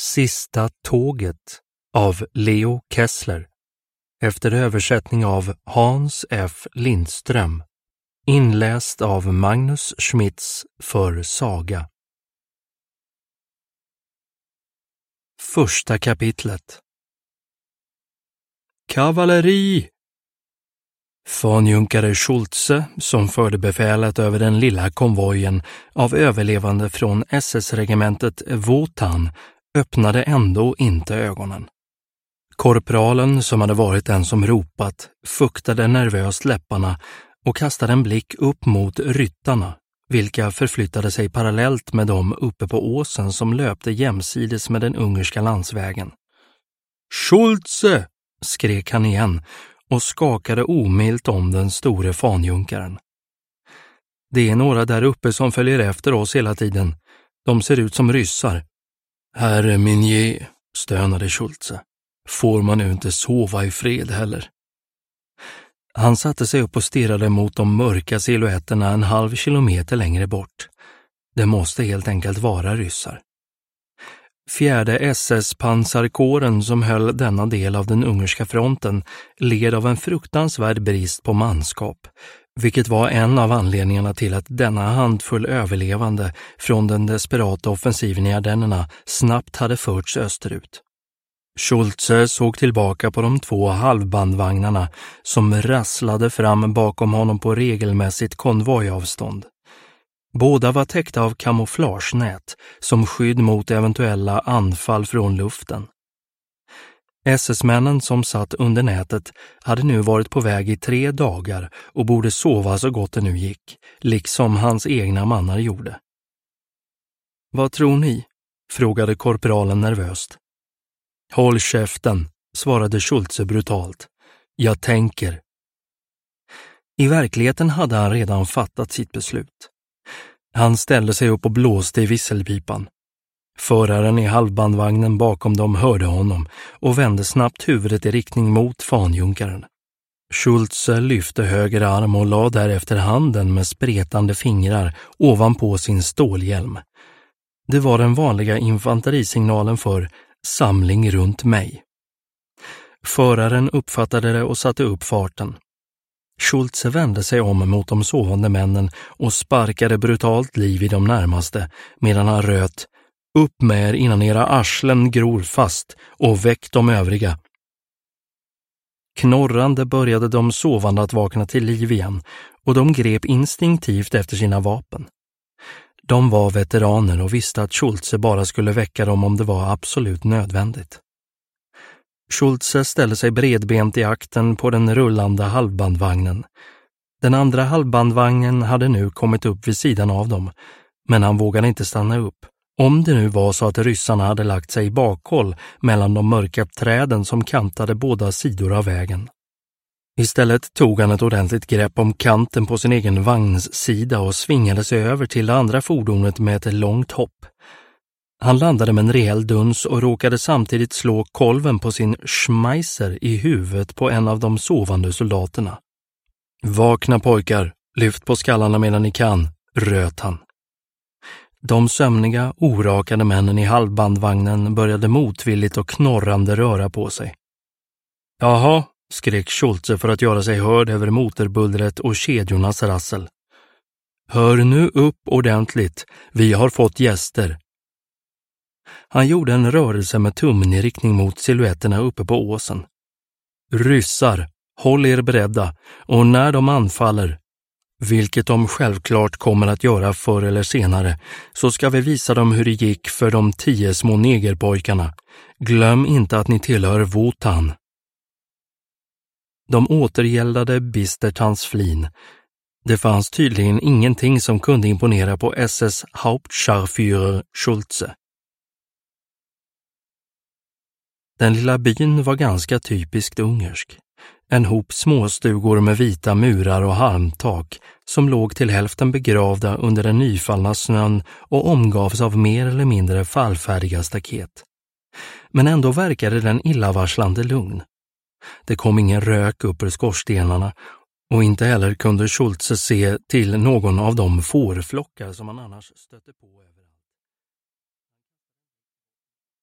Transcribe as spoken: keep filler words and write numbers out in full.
Sista tåget av Leo Kessler efter översättning av Hans F. Lindström, inläst av Magnus Schmitz för Saga. Första kapitlet. Kavalleri! Fanjunkare Schultze, som förde befälet över den lilla konvojen av överlevande från S S-regementet Wotan, öppnade ändå inte ögonen. Korpralen, som hade varit den som ropat, fuktade nervöst läpparna och kastade en blick upp mot ryttarna, vilka förflyttade sig parallellt med dem uppe på åsen som löpte jämsides med den ungerska landsvägen. Schultze! Skrek han igen och skakade omilt om den store fanjunkaren. Det är några där uppe som följer efter oss hela tiden. De ser ut som ryssar. Herre Minier, stönade Schultze. Får man nu inte sova i fred heller? Han satte sig upp och stirrade mot de mörka silhuetterna en halv kilometer längre bort. Det måste helt enkelt vara ryssar. Fjärde S S-pansarkåren som höll denna del av den ungerska fronten led av en fruktansvärd brist på manskap, vilket var en av anledningarna till att denna handfull överlevande från den desperata offensiven i Ardennerna snabbt hade förts österut. Schultze såg tillbaka på de två halvbandvagnarna som rasslade fram bakom honom på regelmässigt konvojavstånd. Båda var täckta av kamouflagenät som skydd mot eventuella anfall från luften. S S-männen som satt under nätet hade nu varit på väg i tre dagar och borde sova så gott det nu gick, liksom hans egna mannar gjorde. Vad tror ni? Frågade korpralen nervöst. Håll käften, svarade Schultze brutalt. Jag tänker. I verkligheten hade han redan fattat sitt beslut. Han ställde sig upp och blåste i visselpipan. Föraren i halvbandvagnen bakom dem hörde honom och vände snabbt huvudet i riktning mot fanjunkaren. Schultze lyfte höger arm och la därefter handen med spretande fingrar ovanpå sin stålhjälm. Det var den vanliga infanterisignalen för samling runt mig. Föraren uppfattade det och satte upp farten. Schultze vände sig om mot de sovande männen och sparkade brutalt liv i de närmaste medan han röt upp med er innan era arslen gror fast och väck de övriga. Knorrande började de sovande att vakna till liv igen och de grep instinktivt efter sina vapen. De var veteraner och visste att Schultze bara skulle väcka dem om det var absolut nödvändigt. Schultze ställde sig bredbent i akten på den rullande halvbandvagnen. Den andra halvbandvagnen hade nu kommit upp vid sidan av dem, men han vågade inte stanna upp. Om det nu var så att ryssarna hade lagt sig i bakhåll mellan de mörka träden som kantade båda sidor av vägen. Istället tog han ett ordentligt grepp om kanten på sin egen vagnssida och svingade sig över till det andra fordonet med ett långt hopp. Han landade med en rejäl duns och råkade samtidigt slå kolven på sin schmeiser i huvudet på en av de sovande soldaterna. Vakna pojkar, lyft på skallarna medan ni kan, röt han. De sömniga, orakade männen i halvbandvagnen började motvilligt och knorrande röra på sig. Jaha, skrek Schultze för att göra sig hörd över motorbullret och kedjornas rassel. Hör nu upp ordentligt, vi har fått gäster. Han gjorde en rörelse med tummen i riktning mot silhuetterna uppe på åsen. Ryssar, håll er beredda och när de anfaller, vilket de självklart kommer att göra förr eller senare, så ska vi visa dem hur det gick för de tio små negerpojkarna. Glöm inte att ni tillhör Wotan. De återgäldade bistert hans flin. Det fanns tydligen ingenting som kunde imponera på S S Hauptscharführer Schultze. Den lilla byn var ganska typiskt ungersk. En hop småstugor med vita murar och halmtak som låg till hälften begravda under den nyfallna snön och omgavs av mer eller mindre fallfärdiga staket. Men ändå verkade den illavarslande lugn. Det kom ingen rök upp ur skorstenarna och inte heller kunde Schultze se till någon av de fårflockar som han annars stötte på.